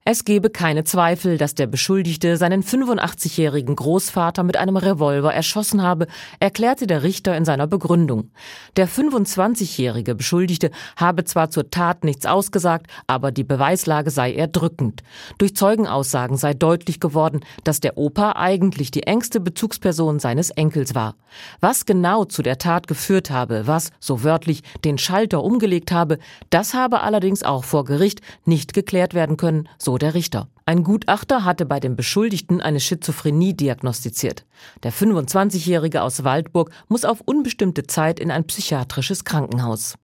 Es gebe keine Zweifel, dass der Beschuldigte seinen 85-jährigen Großvater mit einem Revolver erschossen habe, erklärte der Richter in seiner Begründung. Der 25-jährige Beschuldigte habe zwar zur Tat nichts ausgesagt, aber die Beweislage sei erdrückend. Durch Zeugenaussagen sei deutlich geworden, dass der Opa eigentlich die engste Bezugsperson seines Enkels war. Was genau zu der Tat geführt habe, was, so wörtlich, den Schalter umgelegt habe, das habe allerdings auch vor Gericht nicht geklärt werden können, so der Richter. Ein Gutachter hatte bei dem Beschuldigten eine Schizophrenie diagnostiziert. Der 25-Jährige aus Waldburg muss auf unbestimmte Zeit in ein psychiatrisches Krankenhaus.